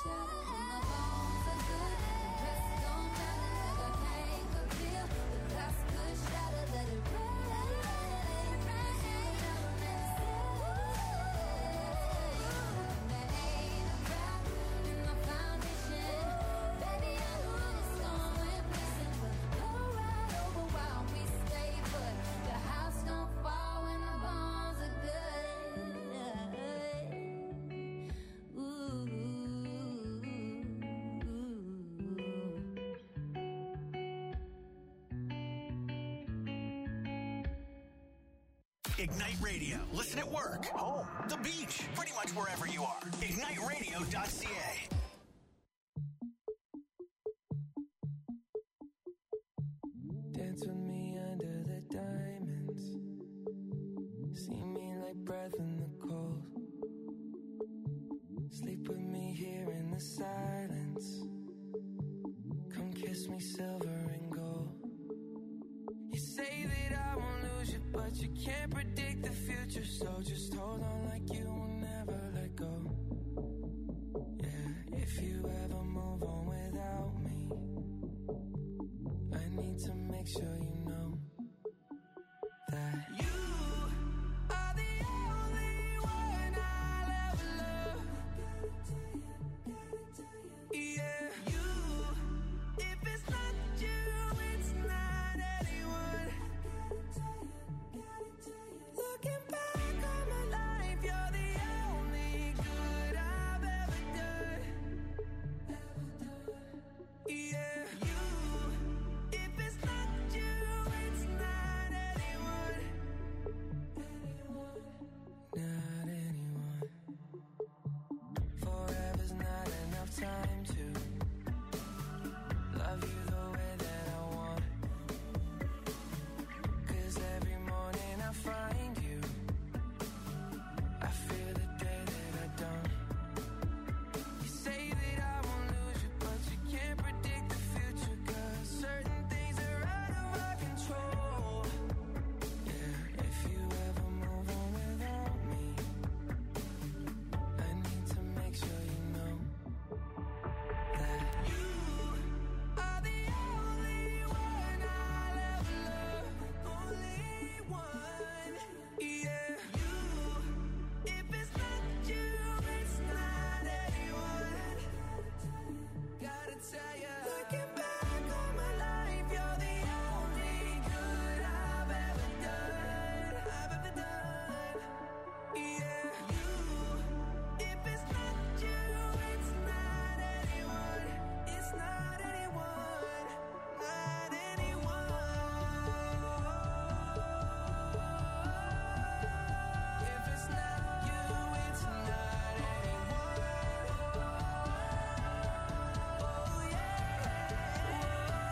Ignite Radio. Listen at work, home, the beach, pretty much wherever you are. IgniteRadio.ca. Dance with me under the diamonds. See me like breath in the cold. Sleep with me here in the silence. Come kiss me silver and gold. You say that I won't lose you, but you can't predict the future. So just hold on like you will never let go. Yeah, if you ever move on without me, I need to make sure you know that you are the only one I'll ever love. Yeah, you, if it's not you, it's not anyone. Looking back on my life, you're the only good I've ever done. Yeah, you, if it's not you, it's not anyone. Not anyone. Forever's not enough time to love you the way that I want. 'Cause every morning I find you, I feel the day that I don't. You say that I won't lose you, but you can't predict the future. 'Cause certain things are out of our control. Yeah, if you ever move on without me, I need to make sure you know that you are the only one I'll ever love. Only one. Yeah, you, if it's not you, it's not anyone. Gotta tell ya, looking back on my life, you're the only good I've ever done. Yeah, you, if it's not you, it's not anyone. It's not anyone. Not anyone. If it's not you, it's not anyone. Oh yeah.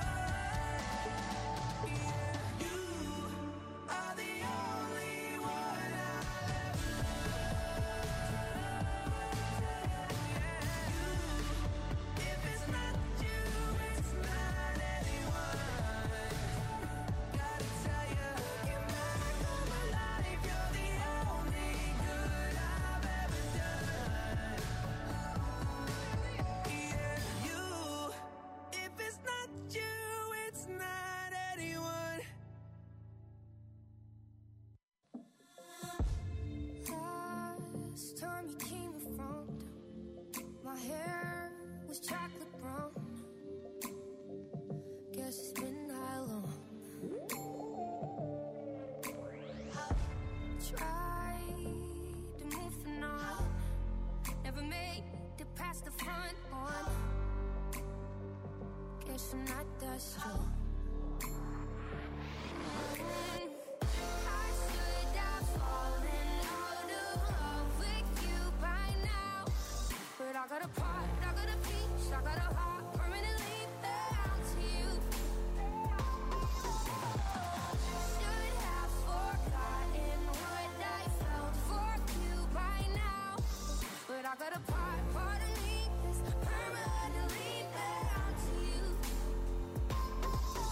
You are the only one I'll ever love. If it's not you, it's not anyone. Gotta tell ya, looking back on my life, you're the only good I've ever done. Yeah, you, if it's not you, it's not anyone. Last time you came around, my hair was chocolate brown. Guess it's been that long. Tried to move on, never made it past the front one. Guess I'm not that strong. I should have fallen out of love with you by now. But I got a part, I got a piece, I got a heart permanently bound to you. Should have forgotten what I felt for you by now. But I got a part of me that's permanently bound to you.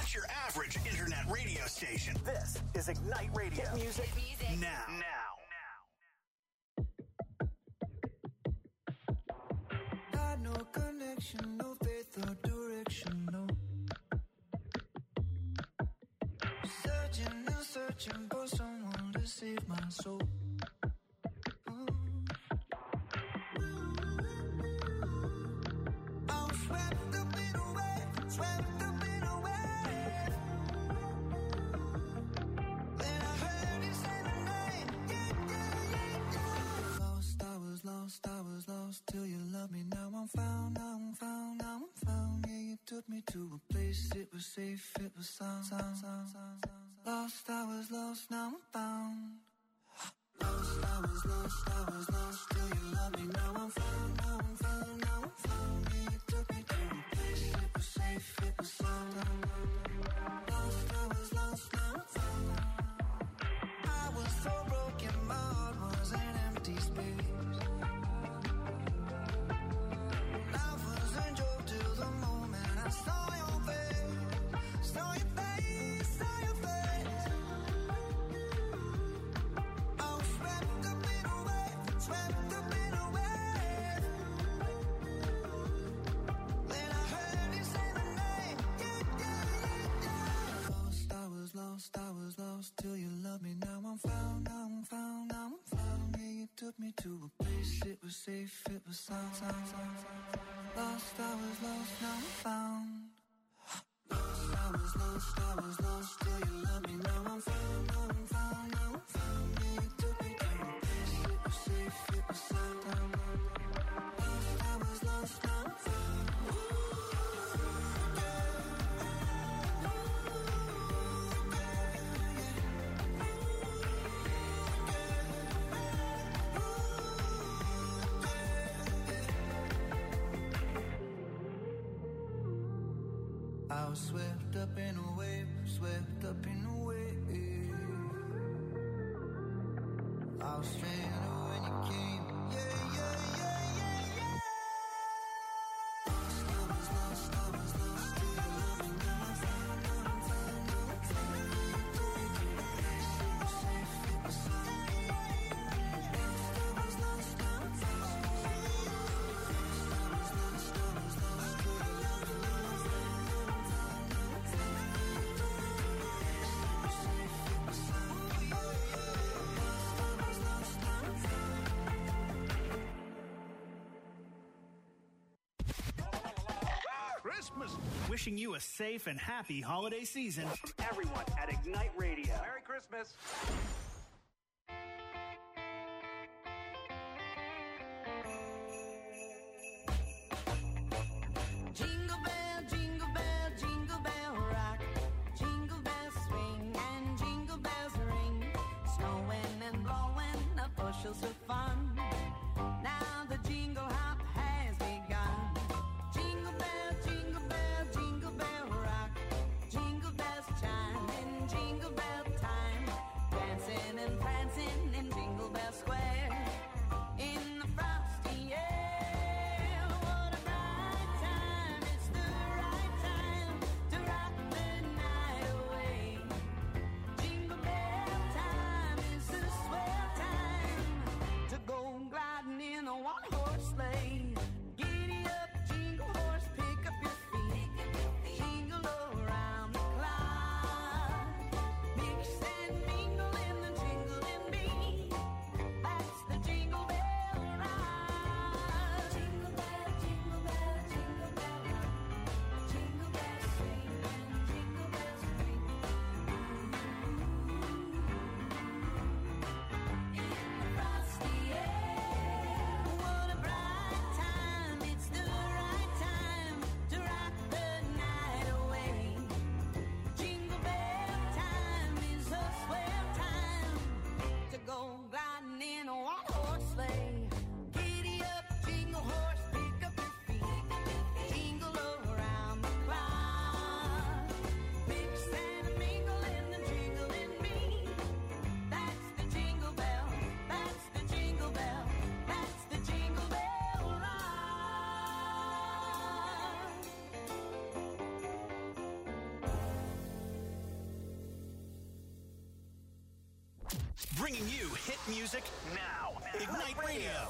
not your average internet radio station. This is Ignite Radio. Hit music now. Had no connection, no faith or direction, no. Searching and searching for someone to save my soul. I'm swept up in a wave, swept up in a wave. Then I heard you say my name, yeah. Lost, I was lost till you loved me. Now I'm found, now I'm found, now I'm found. Yeah, you took me to a place, it was safe, it was sound. Lost, I was lost, now I'm found. Lost, I was lost till you loved me. Now I'm found, now I'm found, now I'm found. Yeah, you took me to a place, it was safe, it was sound. Lost, I was lost, now I'm found. I was so broken, my heart was an empty space. Life was a joke till the moment I saw your face, saw your face, saw your face. I was swept up in a wave, swept up in a wave. Then I heard you say my name, yeah. Lost, I was lost till you loved me. Now I'm found, now I'm found, now I'm found. Yeah, you took me to a place, it was safe, it was sound. Lost, I was lost, now I'm found. Lost, I was lost till you loved me. Now I'm found, now I'm found, now I'm found. Yeah, you took me to a place, it was safe, it was sound. Lost, I was lost, now I'm found. I was swept up in a wave, swept up in a wave. I was stranded when you came, yeah, yeah, yeah, yeah, yeah. Lost, I was lost, I was lost till you loved me. Now I'm found, now I'm found, now I'm found. You took me to a place, it was safe, it was sound. Lost, I was lost, now I'm found. Lost, I was lost, I was lost till you loved me. Now I'm found. Christmas. Wishing you a safe and happy holiday season. From everyone at Ignite Radio. Merry Christmas. Jingle bell, jingle bell, jingle bell rock. Jingle bells swing and jingle bells ring. Snowing and blowing up bushels of fun. Now the jingle hop has begun. Jingle bell, jingle bell, jingle bell rock. Jingle bells chime in jingle bell time. Dancing and prancing in Jingle Bell Square. In the frosty air, what a bright time. It's the right time to rock the night away. Jingle bell time is the swell time to go Bringing you hit music now. Ignite Radio.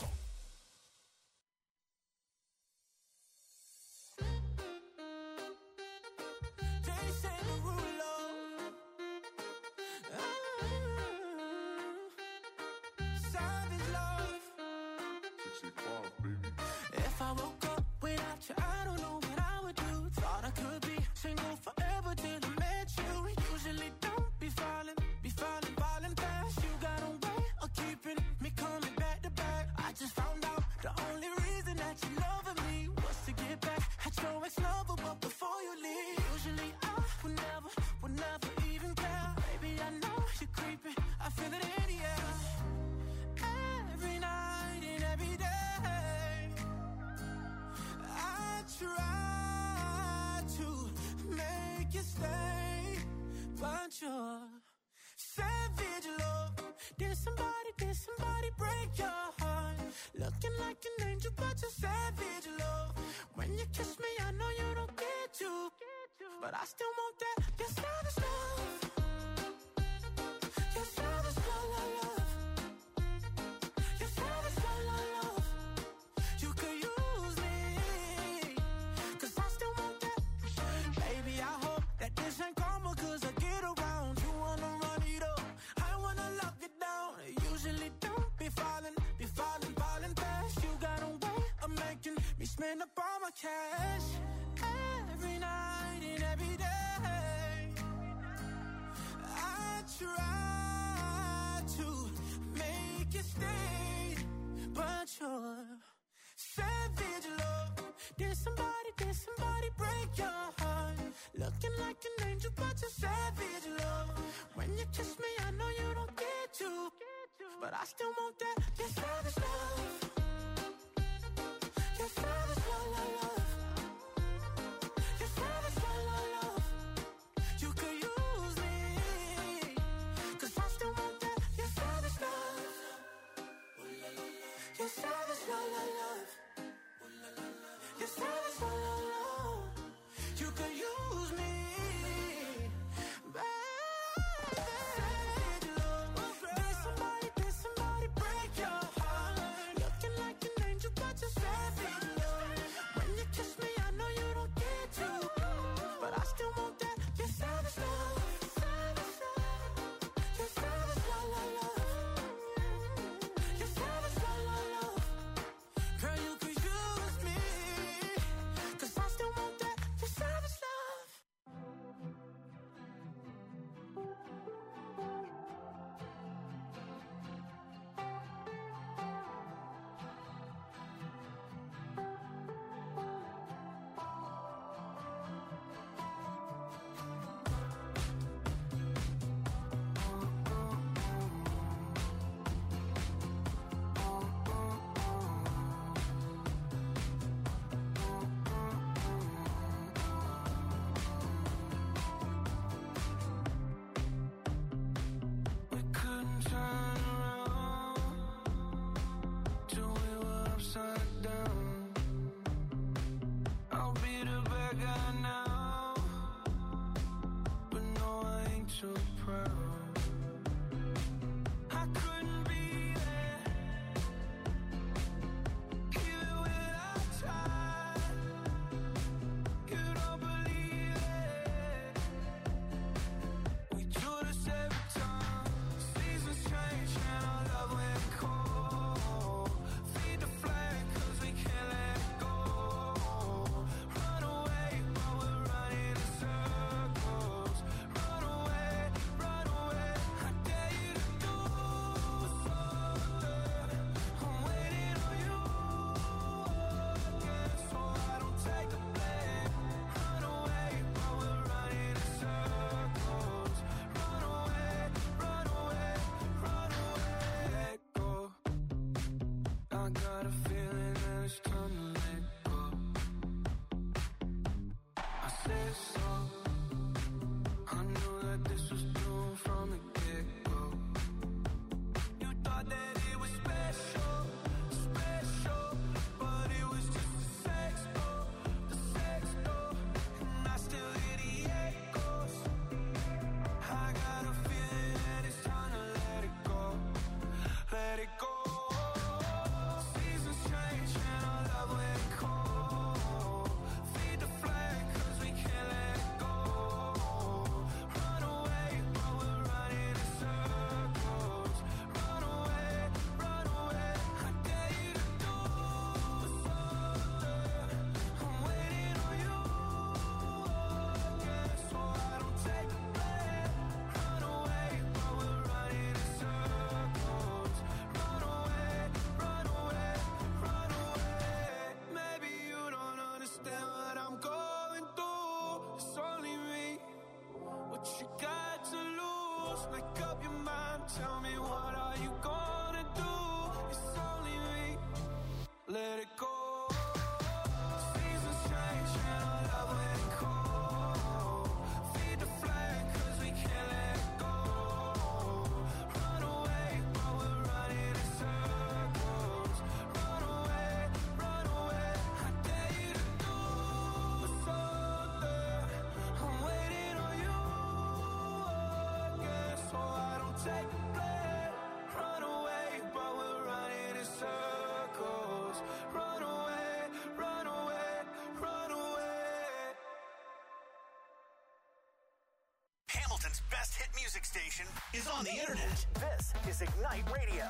If I woke up without you, I don't know what I would do. Thought I could be single forever till I met you. Usually don't be falling fast. You got a way of keeping me coming back to back. I just found out the only reason that you loving me was to get back at your ex-lover, but before you leave, usually I would never even care. Baby, I know you're creeping, I feel it in the air. Every night and every day, I try to make you stay, but you're savage love. Did somebody break your heart? Looking like an angel, but you're savage love. When you kiss me, I know you don't get to, but I still want that. You're savage love. You're savage love, love. You're savage love, love. You could use me, 'cause I still want that. Baby, I hope that this ain't karma, 'cause I get around. You wanna run it up, I wanna lock it down. Usually don't be falling fast. You got a way of making me spend up all my cash. Every night and every day, I try to make you stay, but you're savage love. Did somebody break your heart? Looking like an angel, but you're savage love. When you kiss me, I know you don't get to, but I still want that. You're savage love. You're savage love, love, love. You're savage love, love, love. You could use me, 'cause I still want that. You're savage love. You're savage love, love, love. You're savage love, love, love. You could use me, baby. Savage love. Did somebody break your heart? Looking like an angel, but you're savage love. When you kiss me, I know you don't get to, but I still want that. You're savage love. You're savage love, love, love. You're savage love, love, love. Girl, you could use me, 'cause I still want that. You're savage love. We couldn't turn around till we were upside down. I'll be the bad guy now, but no, I ain't too proud. I couldn't be there, even when I tried. You don't believe it. We do this every time. Seasons change and our love went cold. Feed the flame 'cause we Make up your mind, tell me what are you gonna do? It's only me, let it go. Seasons change and our love let it go. Feed the flame cause we can't let it go. Run away while we're running in circles. Run away, I dare you to do something. I'm waiting on you again, so I don't take the blame. Run away while we're running in circles. Run away, run away, run away. Hamilton's best hit music station is on the internet. This is Ignite Radio.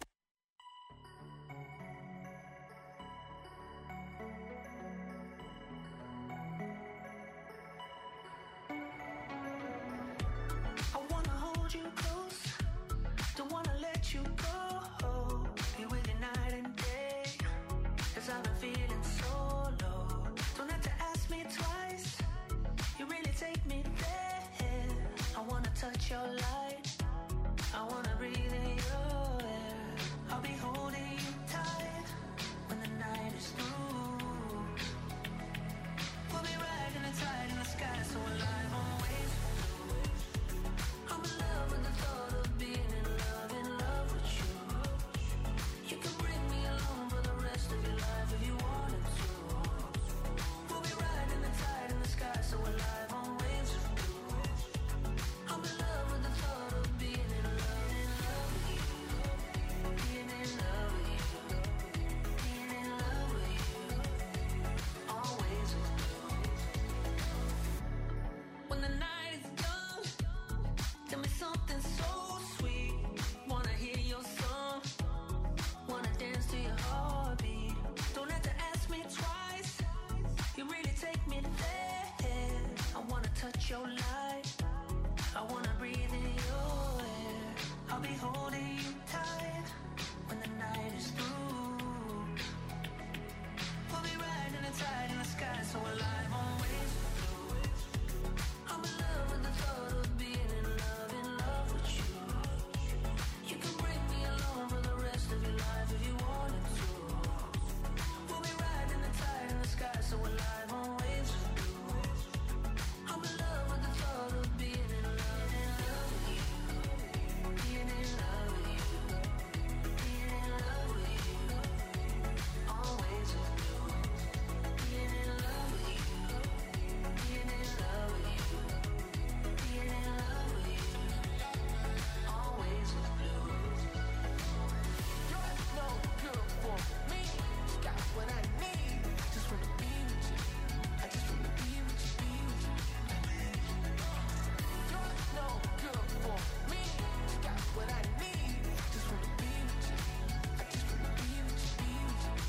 I wanna hold you close, don't wanna let you go. Be with you night and day, cause I've been feeling so low. Don't have to ask me twice, you really take me there. I wanna touch your light, I wanna breathe in your air. I'll be holding you tight when the night is through. We'll be riding the tide in the sky, so alive on waves. I'm in love with the thought of being in love with you. You can bring me along for the rest of your life if you wanted to. We'll be riding the tide in the sky, so alive on waves of blue. I'm in love with the thought of being in love with you. Being in love with you. Being in love with you. Always with you. When the night is done, tell me something so sweet. Wanna hear your song, wanna dance to your heartbeat. Don't have to ask me twice, you really take me there. I wanna touch your light, I wanna breathe in your air. I'll be holding you tight when the night is through. We'll be riding the tide in the sky, so alive on waves. I'm in love with the thought of being in love with you. You can bring me along for the rest of your life if you wanted to. We'll be riding the tide in the sky, so alive on waves of blue. I'm in love with the thought of being in love with you. Being in love with you. Being in love with you. Always with you. Being in love with you. Being in love with you. Being in love with you. Always with blue. You're no good for me. Got what I need. Just wanna be with you. I just wanna be with you, be with you. You're no good for me. Got what I need. Just wanna be with you. I just wanna be with you, be with you.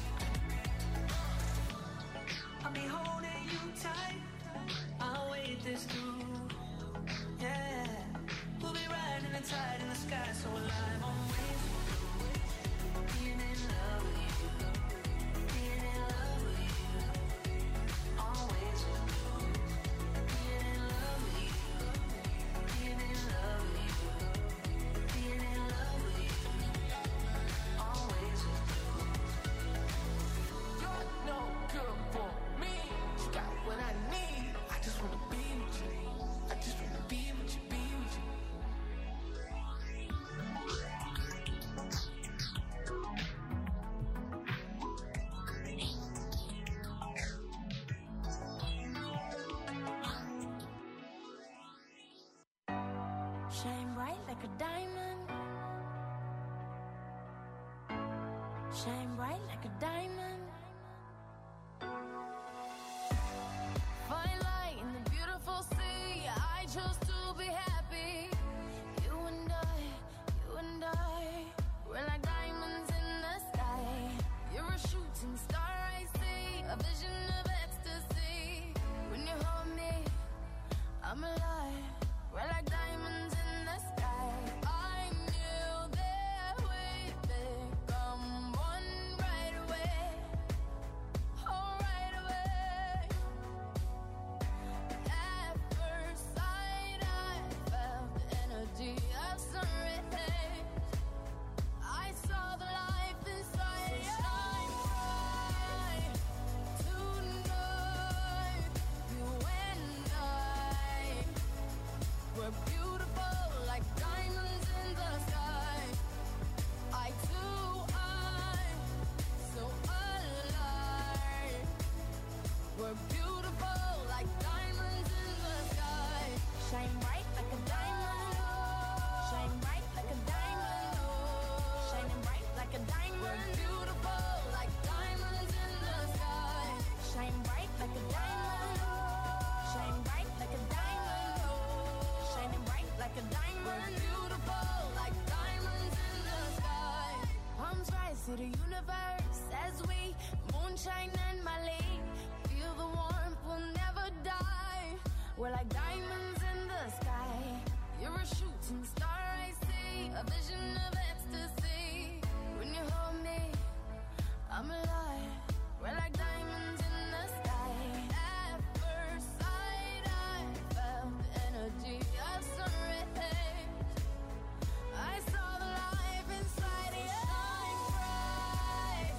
I'll be holding you tight. I'll wait this through. Yeah. We'll be riding the tide in the sky, so alive on waves. Being in love with you. Being in love with you. Always with you. Being in love with you. Being in love with you. Being in love with you. Always with you. You're no good for me. You got what I need. I just wanna be with you. I just wanna be with you, be with you. Shine bright like a diamond. Shine bright like a diamond. Fine light in the beautiful sea. I chose to be happy. You and I, we're like diamonds in the sky. You're a shooting star, I see, a vision of ecstasy. When you hold me, I'm alive. We're like diamonds in the sky. I knew that we'd become one right away. Oh, right away. At first sight, I felt the energy. universe as we moonshine and Mali. Feel the warmth, we'll never die. We're like diamonds in the sky. You're a shooting star, I see. A vision of ecstasy. When you hold me, I'm alive. We're like diamonds in the sky. At first sight, I felt the energy of sun rays. I saw the life inside you. Shine bright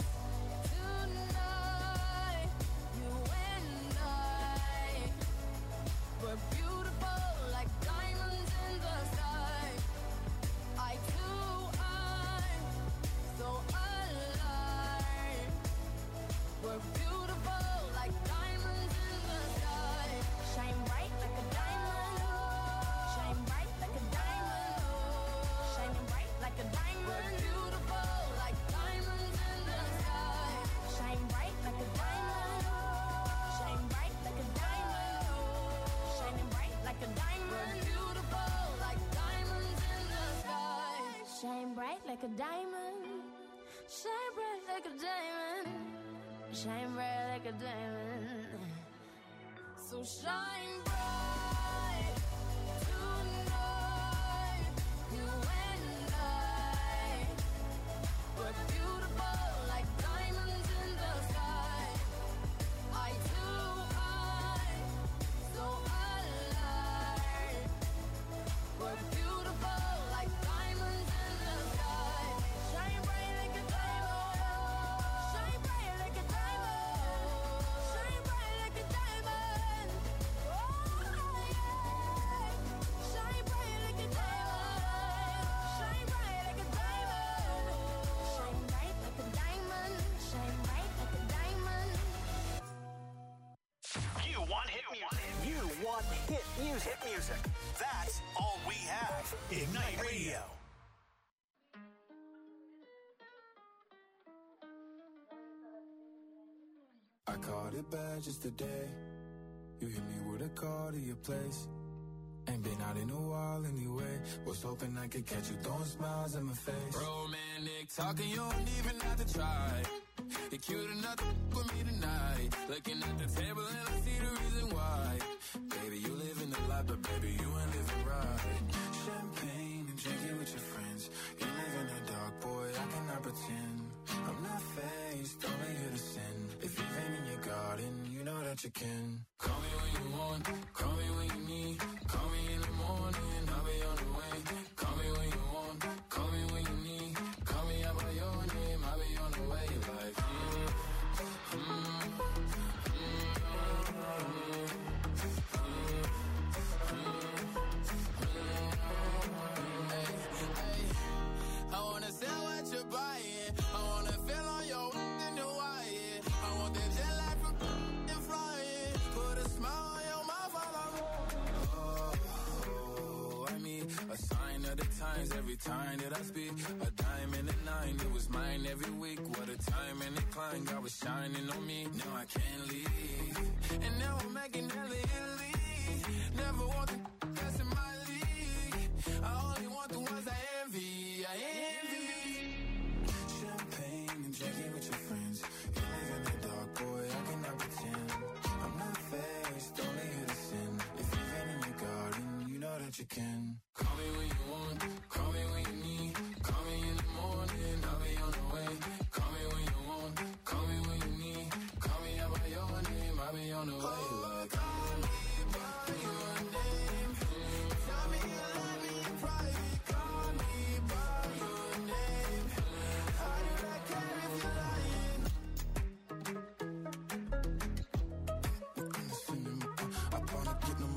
tonight. You and I, we're beautiful like diamonds in the sky. I too, I'm so alive. We're beautiful like diamonds in the sky. Shine bright like a diamond. Shine bright like a diamond. Shining bright like a diamond. We're beautiful like diamonds in the sky. Shine bright like a diamond. Shine bright like a diamond. Shining bright like a diamond. We're beautiful like diamonds in the sky. Shine bright like a diamond. Shine bright like a diamond. Shine bright like a diamond. So shine bright tonight. You and I, we're beautiful like diamonds in the sky. I too, I'm so alive. We're beautiful like diamonds in the sky. Shine bright like a diamond. Shine bright like a diamond. Shine bright like a diamond. Oh yeah. Shine bright like a diamond. Shine bright like a diamond. Shine bright like a diamond. Shine bright like a diamond. You want hit music. You want hit music. Hit music. That's all we have. Ignite Radio. I caught it bad just today. You hit me with a call to your place. Ain't been out in a while anyway. Was hoping I could catch you throwing smiles in my face. Romantic talking, you don't even have to try. You're cute enough to with me tonight. Looking at the table and I see the reason why. Baby, you live in the life, but baby, you ain't living right. Champagne and drinking with your friends. You live in the dark, boy, I cannot pretend. I'm not faced, only here to sin. If you've been in your garden, you know that you can. Call me when you want, call me when you need. Call me in the morning, I'll be on the way. Call me when you want, call me when you need. Call me out by your name, I'll be on the way. Like, I wanna sell what you're buying. I wanna feel on your in the wire. I want that jet lag from and flying. Put a smile on your mouth while I'm I mean, a sign of the times every time that I speak. A dime and a nine, it was mine every week. What a time and a climb, God was shining on me. Now I can't leave. And now I'm making hella Italy. Never want the best in my league. I only want the ones I envy. I envy. Champagne and drinking with your friends. You live in the dark, boy, I cannot pretend. I'm not faced, only here to sin. If you've been in your garden, you know that you can. Call me when you want, call me when you need. Call me in the morning, I'll be on the way. Call me when you want, call me when you need. Call me out by your name, I'll be on the way. Like, call me by your name. Tell me you love me in private. Call me by your name. How do I care if you're lying? I wanna get them,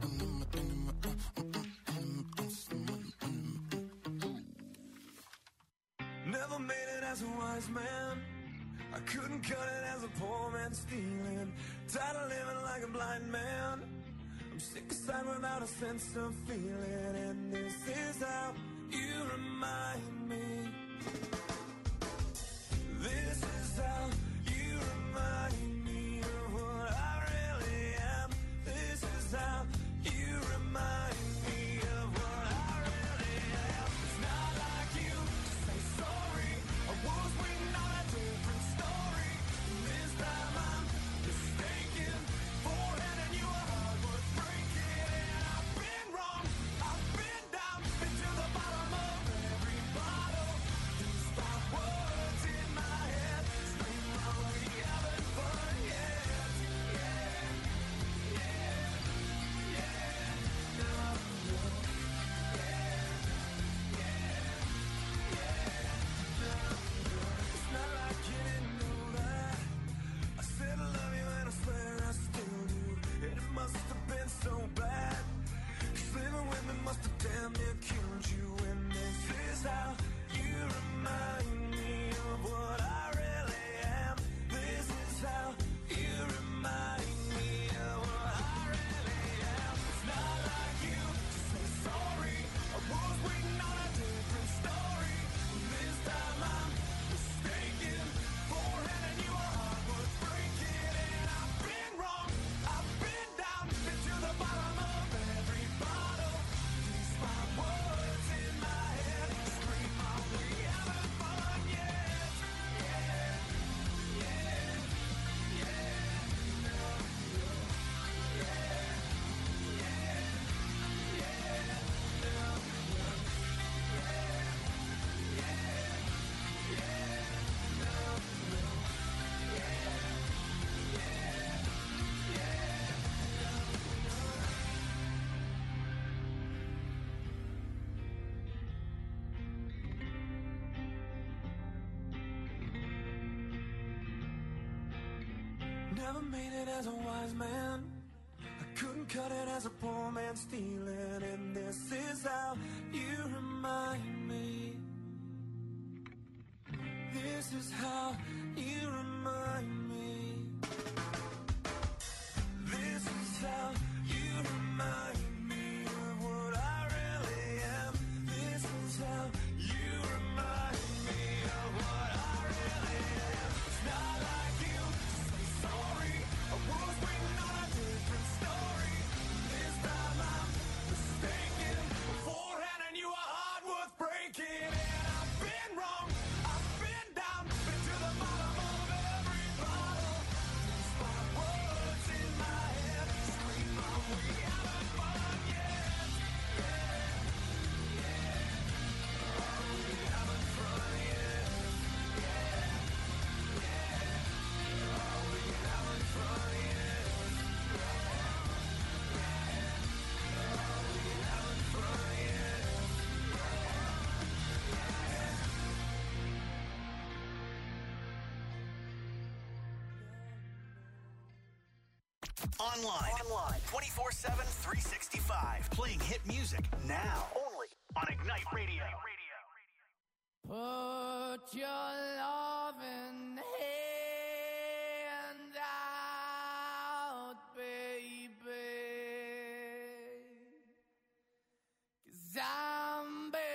Never made it as a wise man. I couldn't cut it as a poor man stealing. Tired of living like a blind man. I'm sick aside without a sense of feeling. And this is how you remind me. This is how you remind me of what I really am. This is how you remind me of what I really am. It's not like you to say sorry. I was waiting on that to Never made it as a wise man. I couldn't cut it as a poor man stealing. And this is how you remind me. This is how you remind me. This is how you remind me of what I really am. This is how you remind me of what I really am. It's not like you to say sorry. I was waiting on a different story. This time I'm mistaken. Beforehand I knew a heart worth breaking. And I've been wrong, I've been down, been to the bottom of every bottle. Despite words in my head, scream on, we haven't fun yet. Yeah, yeah. Oh, we haven't fun yet. Yeah, yeah. Oh, we haven't fun yet. Yeah, yeah. Oh, we haven't fun yet. Online. 24/7, 365. Playing hit music now. Only on Ignite Radio. Put your loving hand out, baby, 'cause I'm begging.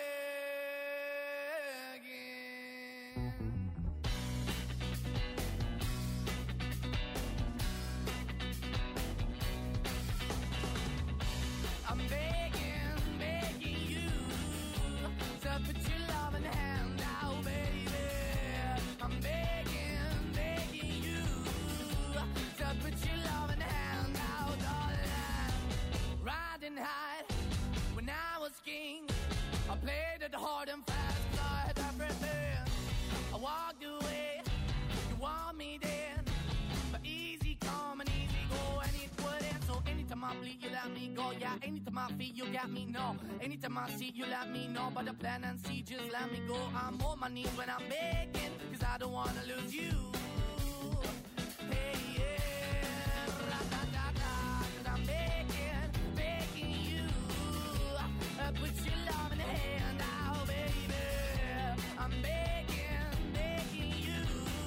I'm begging, begging you to put your loving hand out, baby. I'm begging, begging you to put your loving hand out, darling. Riding high when I was king, I played it hard and fast, 'cause I had everything. I walked away, you want me then, but easy come and easy go, and it wouldn't. So anytime I bleed, you let me go. Yeah, anytime I feel, you got me, no. Anytime I see, you let me know. But the plan and see, just let me go. I'm on my knees when I'm begging, 'cause I don't wanna lose you. Hey, yeah, ra-da-da-da, 'cause I'm begging, begging you. Put your loving hand out, baby. I'm begging, begging you.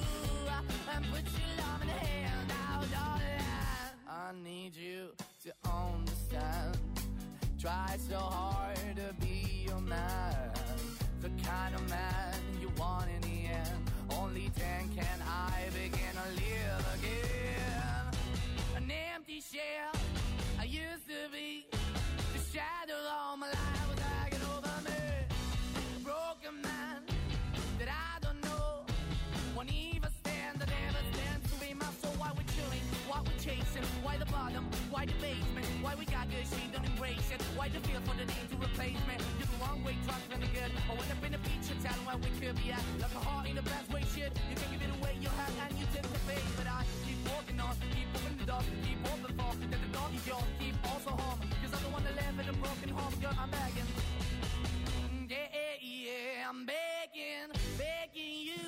Put your loving hand out, darling. I need you to understand. Try so hard to be your man, the kind of man you want in the end. Only then can I begin to live again. An empty shell I used to be, the shadow all my life was hanging over me. A broken man that I don't know, won't even stand, that never stands to be my soul. Why we're chilling, why we're chasing, why the bottom, why the basement, why we got good, she don't embrace it, why the feel for the need to replace me. You're the wrong way, trying to be good. I went up in a feature town where we could be at, like a heart in the best way, shit. You can give it away, you have, and you tend to pay. But I keep walking on, keep opening the door, keep open for, that the door is yours, keep also home, 'cause I'm the one that live in a broken home, girl, I'm begging. Yeah, yeah, I'm begging, begging you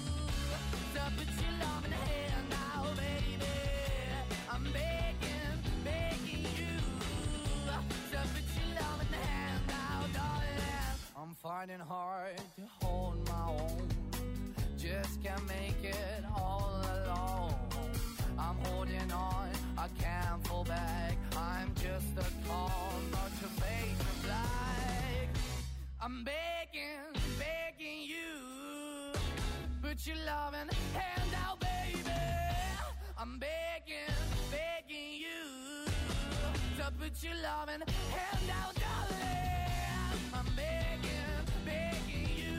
to put your love in the hand now, baby. I'm begging, begging you to put your love in the hand now, darling. I'm fighting hard to hold my own, just can't make it all alone. I'm holding on, I can't fall back. I'm just a call, not to make me black. I'm begging, begging you, put your loving hand out, baby. I'm begging, begging you to put your loving hand out, darling. I'm begging, begging you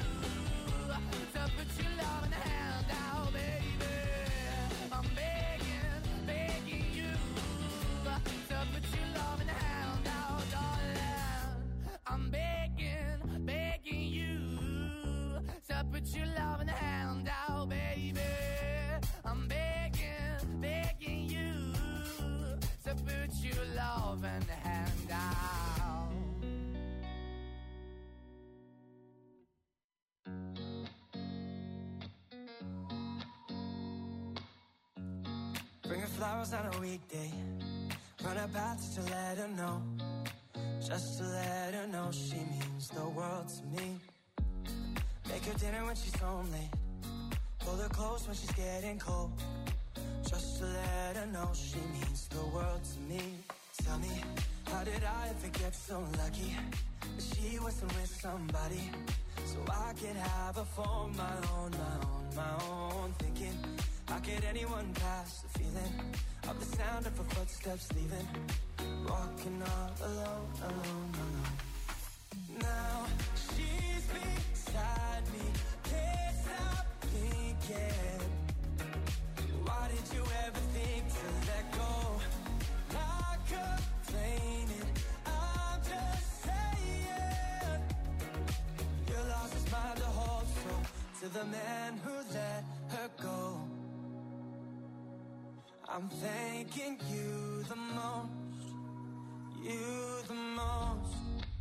to put your loving hand out, baby. I'm begging, begging you to put your loving hand out, darling. I'm begging, begging you to put your loving hand out, baby. I'm begging, begging you to put your loving hand out. flowers on a weekday. Run a path just to let her know. Just to let her know she means the world to me. Make her dinner when she's home late. Pull her close when she's getting cold. Just to let her know she means the world to me. Tell me, how did I ever get so lucky that she wasn't with somebody so I could have her for my own, my own. Thinking, how could anyone pass the feeling of the sound of her footsteps leaving? Walking all alone, alone, alone. Now she's beside me, can't stop thinking. Why did you ever think to let go? Not complaining, I'm just saying. Your loss is mine to hold, so to the man who let her go, I'm thanking you the most, you the most.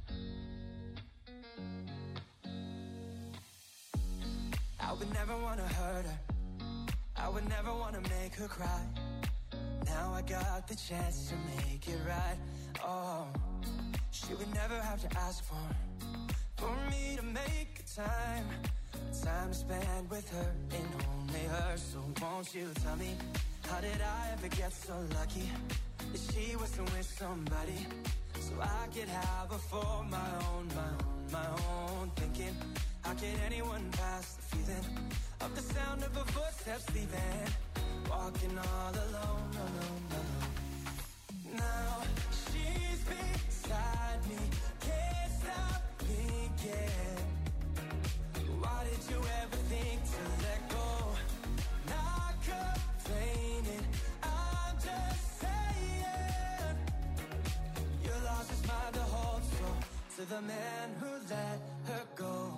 I would never want to hurt her, I would never want to make her cry. Now I got the chance to make it right. Oh, she would never have to ask for me to make a time to spend with her and only her. So won't you tell me, how did I ever get so lucky that she wasn't with somebody so I could have her for my own, my own. Thinking, how could anyone pass the feeling of the sound of her footsteps leaving? Walking all alone, alone, alone. Now she's beside me, can't stop thinking. Why did you ever think to let go? Not complaining, I'm just saying. Your loss is mine to hold, so to the man who let her go,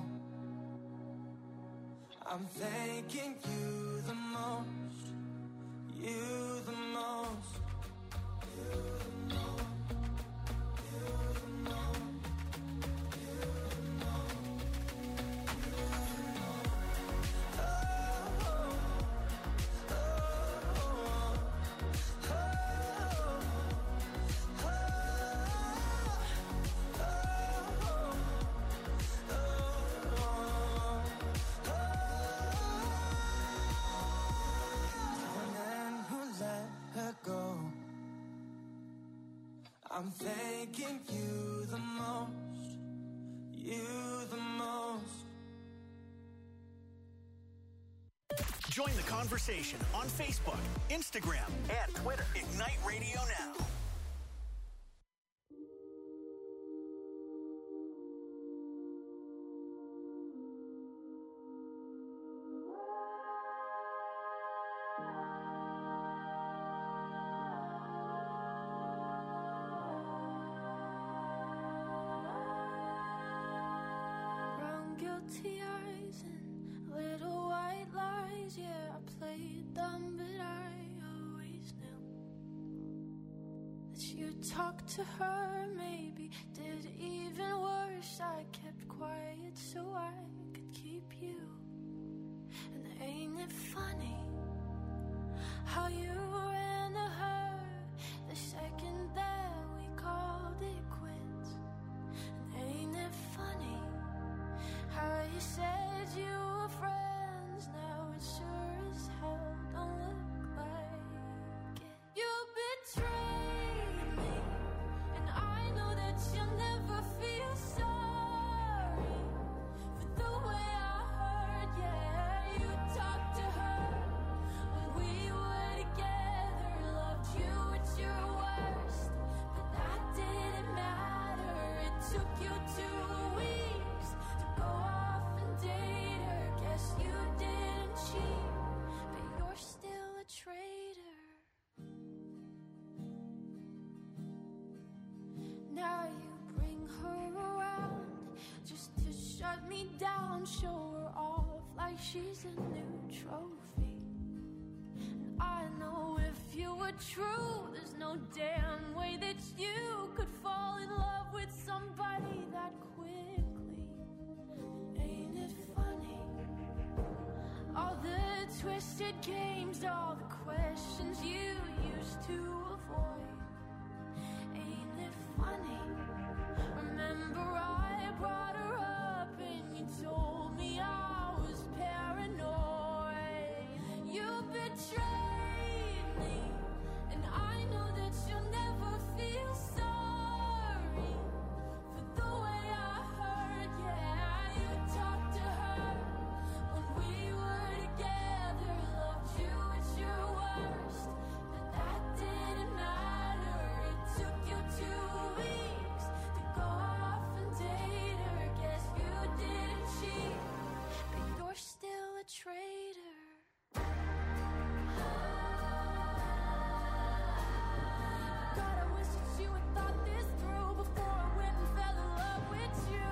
I'm thanking you the most, you the most, you the most, you the most, you the most, you the most. Oh, oh, oh, oh, oh, I'm thanking you the most, you the most. Join the conversation on Facebook, Instagram, and Twitter. Ignite Radio Now. Guilty eyes and little white lies. Yeah, I played dumb, but I always knew that you'd talk to her. Maybe did even worse. I kept quiet so I could keep you. And ain't it funny how you ran to her the second that we called it quits? And ain't it funny how you said you were friends, now it sure as hell don't look like it. You betrayed me, and I know that you'll never feel sorry for the way I heard. Yeah, you talked to her when we were together, loved you at your worst, but that didn't matter. It took you 2 weeks to go off and date her. Guess you didn't cheat, but you're still a traitor. Now you bring her around just to shut me down, show her off like she's a new trophy. And I know if you were true, there's no damn way that you could fall in love with somebody that quickly. Ain't it funny? All the twisted games, all the questions you used to avoid. Ain't it funny? Remember I brought her up and you told me I was paranoid. You betrayed me, and I know that you'll never feel sorry for the way I hurt. Yeah, you talked to her when we were together, loved you at your worst, but that didn't matter. It took you 2 weeks to go off and date her. Guess you didn't cheat, but you're still a traitor. God, I wish that you had thought this through before I went and fell in love with you.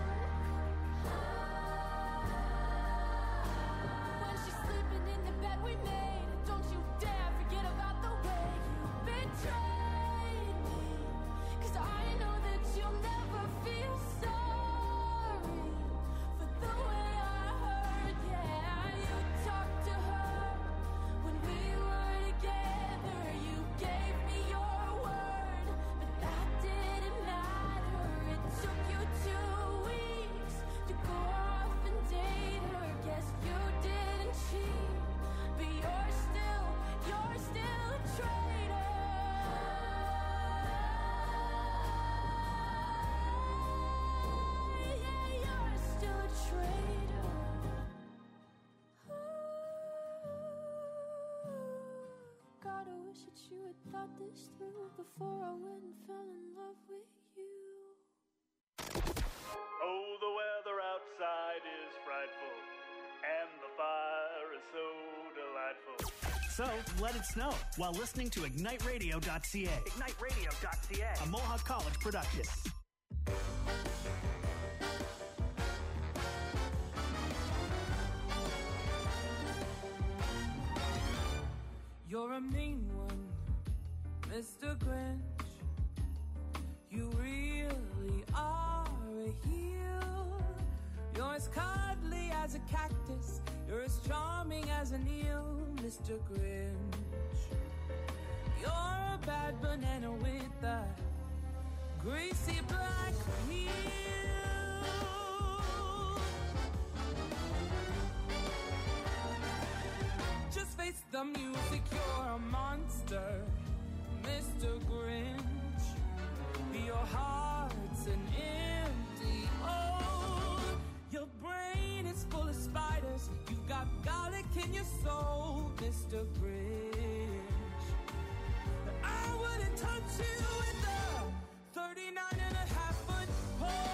When she's sleeping in the bed we made, don't you dare forget about the way you betrayed me. 'Cause I know that you'll never feel sorry for the way I hurt. Yeah, you talked to her when we were together. You gave me your word, but that didn't matter. It took you 2 weeks to go off and date her. Guess you didn't cheat, but you're still a traitor. Yeah, you're still a traitor. God, I wish that you had thought this through before I went and fell in love with you. Oh, the weather outside is frightful, and the fire is so delightful. So, let it snow while listening to IgniteRadio.ca. IgniteRadio.ca. A Mohawk College production. You're a mean one, Mr. Grinch. You really are a heel. You're as cuddly as a cactus. You're as charming as an eel, Mr. Grinch. You're a bad banana with a greasy black peel. Just face the music, you're a monster, Mr. Grinch. Your heart's an empty hole. Your brain is full of spiders. You've got garlic in your soul, Mr. Grinch. I wouldn't touch you with a 39.5-foot pole.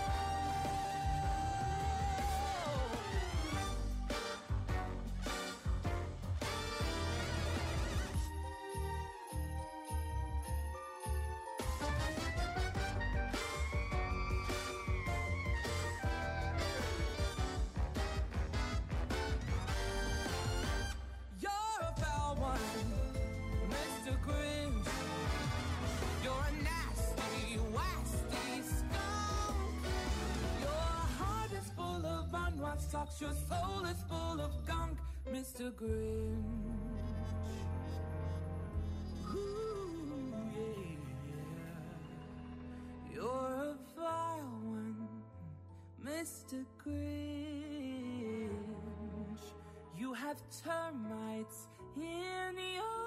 You're a foul one, Mr. Grinch. You're a nasty, wasty skunk. Your heart is full of unwashed socks. Your soul is full of gunk, Mr. Grinch. Ooh, yeah. You're a vile one, Mr. Grinch. You have termites in your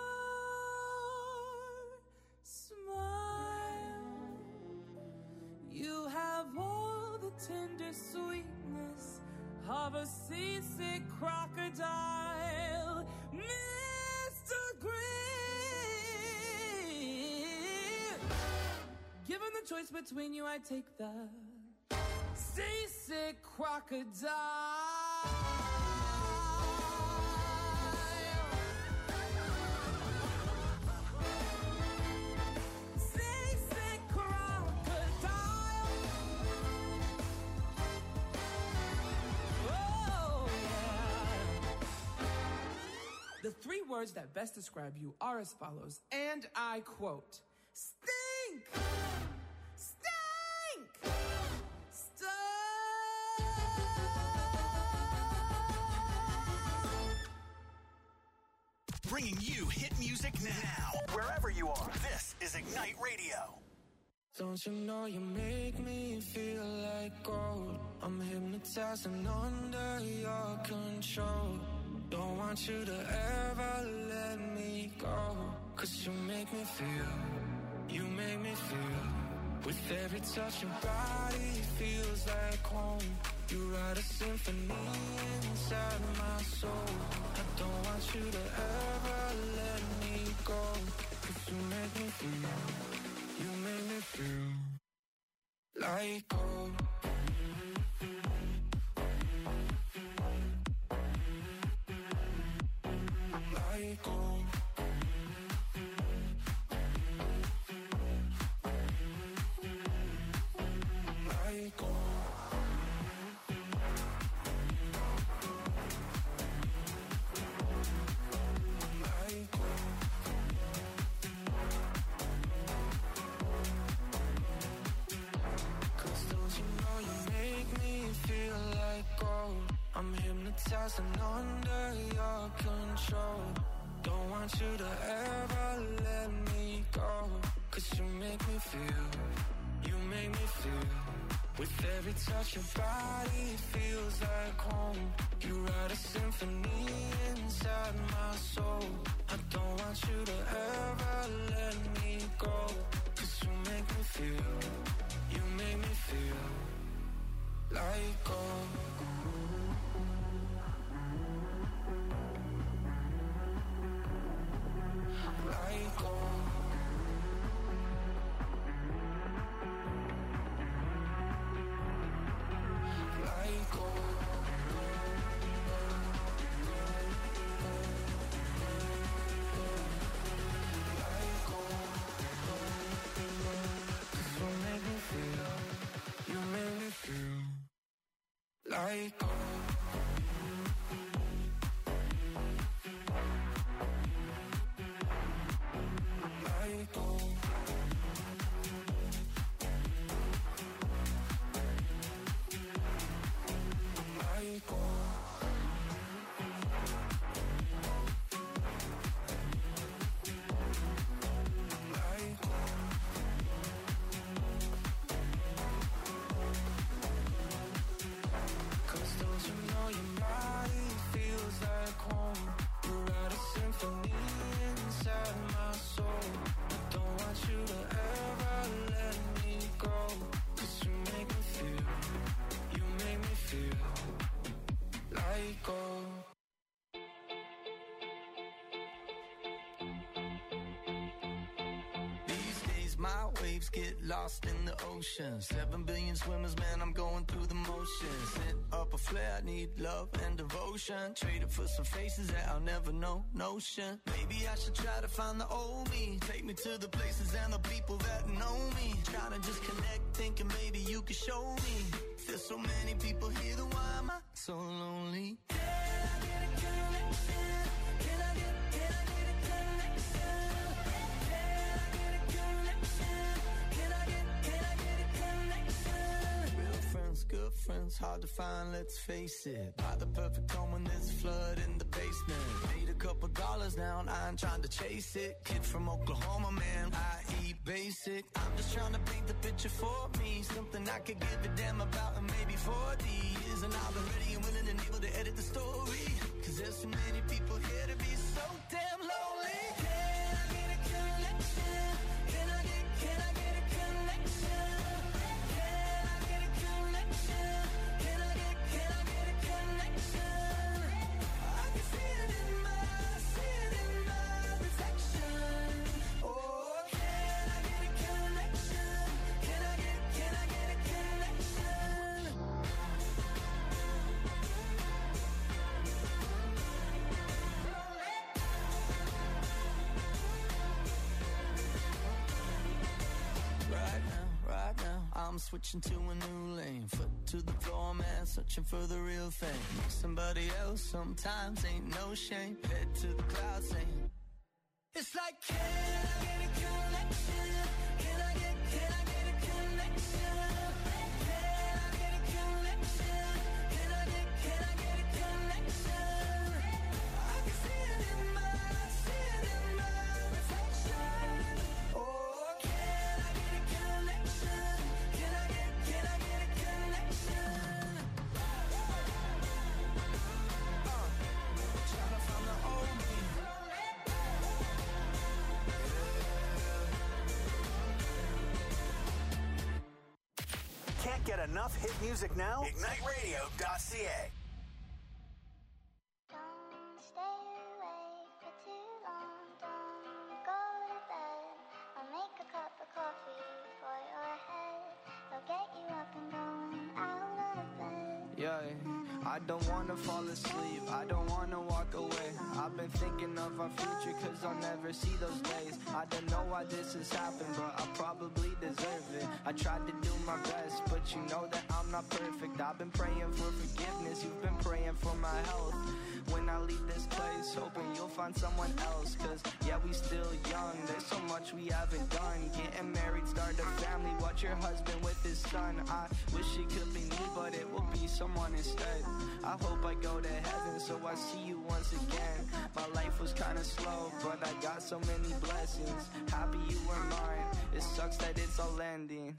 smile. You have all the tender sweetness of a seasick crocodile, Mr. Grinch. Given the choice between you, I take the seasick crocodile. Seasick crocodile. Oh, yeah. The 3 words that best describe you are as follows, and I quote: stink! Stink! Stink! Bringing you hit music now. Wherever you are, this is Ignite Radio. Don't you know you make me feel like gold? I'm hypnotized and under your control. Don't want you to ever let me go. 'Cause you make me feel, you make me feel. With every touch your body feels like home. You write a symphony inside my soul. I don't want you to ever let me go. 'Cause you make me feel, you make me feel like gold. Like gold. Like gold. I'm hypnotized and under your control. Don't want you to ever let me go. 'Cause you make me feel, you make me feel. With every touch your body feels like home. You write a symphony inside my soul. I don't want you to ever let me go. 'Cause you make me feel, you make me feel like gold. Like gold. Like gold. Like gold. 'Cause you make me feel, you make me feel like gold. Like gold. Like gold. Like gold. Cause don't you know your body feels like home. You write a symphony inside my soul. I don't want you to ever let me go. 'Cause you make me feel, you make me feel like gold. These days my waves get lost in the ocean. 7 billion swimmers, man, I'm going through the motions. Lit up a flare, need love and devotion. Traded for some faces that I'll never know, notion. Maybe I should try to find the old me. Take me to the places and the people that know me. Trying to just connect, thinking maybe you could show me. There's so many people here, then why am I so lonely? Can I get a connection? Can I get a connection? Can I get a connection? Can I get a connection? Real friends, good friends, hard to find, let's face it. Buy the perfect home when there's a flood in the basement. Made a couple dollars now and I ain't trying to chase it. Kid from Oklahoma, man, I eat basic. I'm just trying to paint the picture for me. Something I could give a damn about in maybe 40 years. And I'll be ready and willing and able to edit the story. 'Cause there's so many people here to be so damn lonely. Can I get a connection? Can I get a connection? Can I get a connection? Can I get a connection? I can see it in my reflection. Oh, can I get a connection? Can I get a connection? Right now, I'm switching to a new lane. Foot to the floor, man, searching for the real thing. Somebody else sometimes ain't no shame. Head to the clouds saying, it's like, can I get a connection? Can I get a connection? Can I get a connection? Can I get a connection? I can see it in my enough hit music now? IgniteRadio.ca. Don't stay awake for too long. Don't go to bed. I'll make a cup of coffee for your head. I'll get you up and going out of bed. Yeah, I don't wanna fall asleep, I don't wanna walk away. I've been thinking of our future cause I'll never see those days. I don't know why this has happened, but I probably deserve it. I tried to do my best, but you know that I'm not perfect. I've been praying for forgiveness, you've been praying for my health. When I leave this place, hoping you'll find someone else. Cause yeah, we still young, there's so much we haven't done. Getting married, start a family, watch your husband with his son. I wish it could be me, but it will be someone instead. I hope I go to heaven so I see you once again. My life was kinda slow, but I got so many blessings. Happy you were mine, it sucks that it's all ending.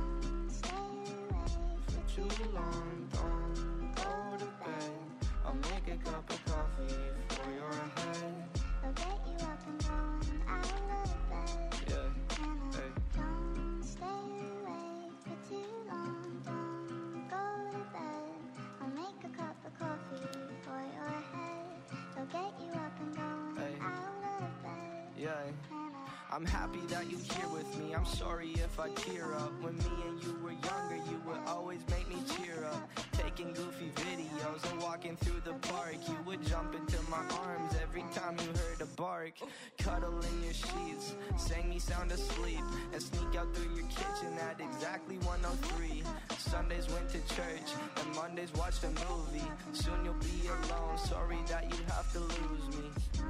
For too long, don't go to bed. I'll make a cup of coffee for your head. I'll get you up and going out of bed. Yeah, hey. Don't stay awake for too long. Don't go to bed. I'll make a cup of coffee for your head. I'll get you up and going out of bed. Yeah. I'm happy that you're here with me. I'm sorry if I tear up. When me and you were younger, you would always make me cheer up. Taking goofy videos and walking through the park. You would jump into my arms every time you heard a bark. Cuddle in your sheets, sang me sound asleep, and sneak out through your kitchen at exactly 1:03. Sundays went to church, and Mondays watched a movie. Soon you'll be alone, sorry that you have to lose me.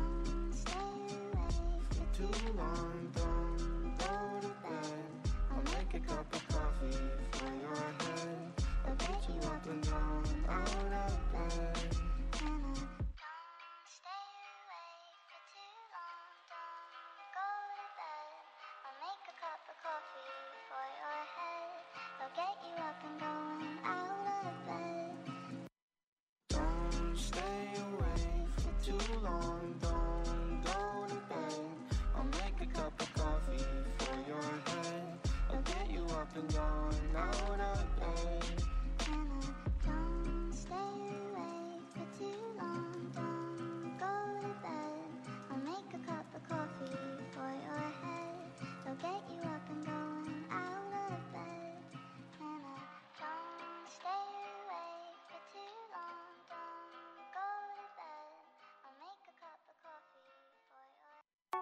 Too long, don't go to bed. I'll make a cup of coffee for your head. I'll get you up and down, out of bed. Don't stay awake for too long. Don't go to bed. I'll make a cup of coffee for your head. I'll get you up and going out of bed. Don't stay awake for too long, don't go to bed. I'll make a cup of coffee for your head. I'll get you up and down, out of bed. Don't stay awake for too long. Don't go to bed. I'll make a cup of coffee for your head. I'll get you up and going out of bed. Don't stay awake for too long. Don't go to bed. I'll make a cup of coffee for your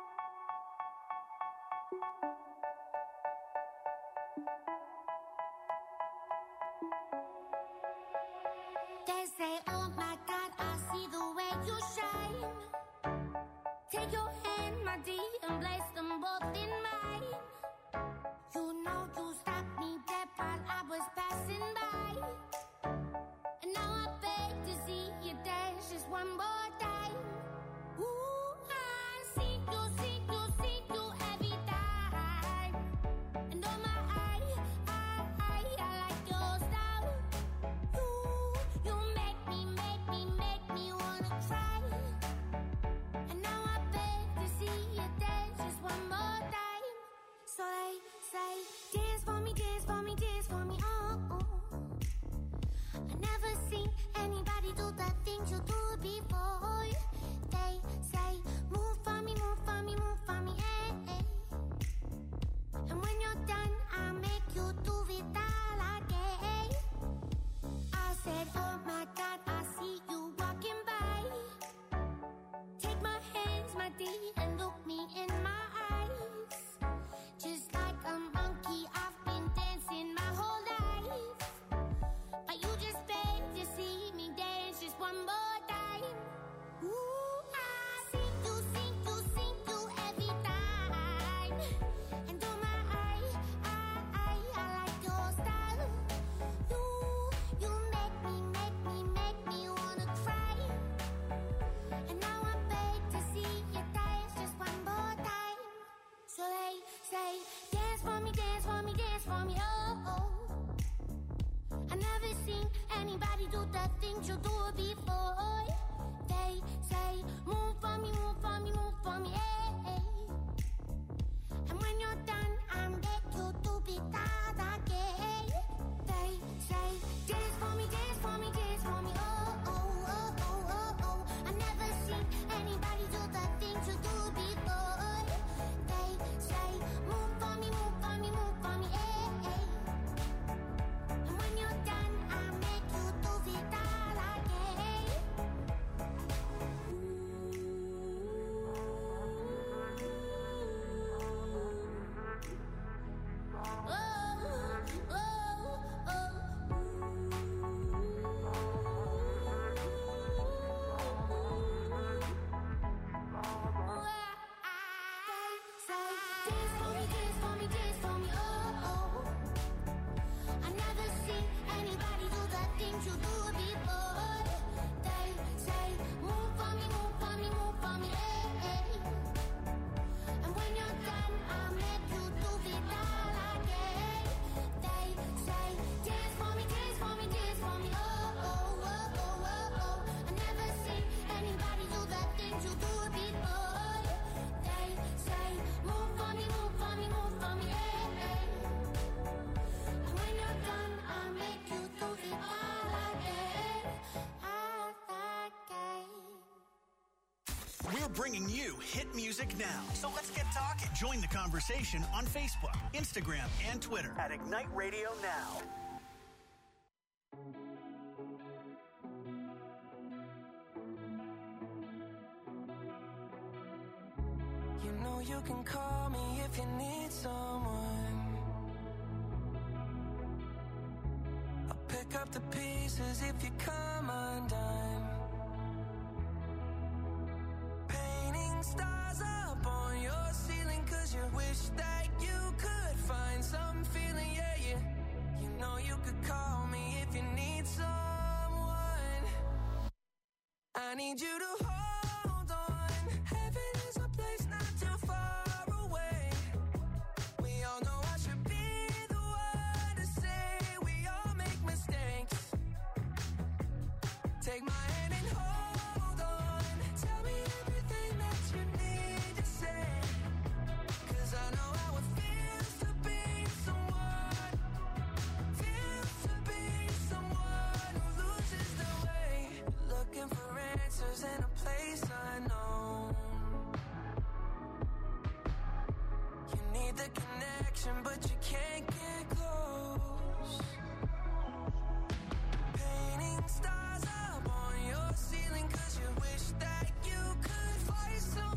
They say, oh my God, I see the way you shine. Take your hand, my dear, and place them both in mine. You know you stopped me dead while I was passing by. And now I beg to see you dance just one more time. Ooh, I see you every time. And oh my, I like your style. You make me wanna cry. And now I beg to see you dance just one more time. So they say, dance for me, dance for me, dance for me, oh, oh. I never seen anybody do the things you do before. They say, move for me, move for me, move for me, eh, eh. And when you're done, I'll make you do it all again. I said, oh my God, I see you walking by. Take my hands, my dear, and look me in my eyes. Just like a monkey, I've been dancing my whole life. But you just beg to see me dance just one more time. Ooh, I see you every time. And oh my, I like your style. You make me wanna cry. And now I beg to see you dance just one more time. So they say, dance for me, dance for me, dance for me, oh, oh. I never seen anybody do the things you do before. They say, move for me, move for me, move for me, eh, eh. And when you're done, I'll make you do it all again. They bringing you hit music now. So let's get talking. Join the conversation on Facebook, Instagram, and Twitter at Ignite Radio Now. You know you can call me if you need someone. I'll pick up the pieces if you come undone. Painting stars up on your ceiling 'cause you wish that you could find some feeling, yeah, yeah. You know you could call me if you need someone. I need you to hold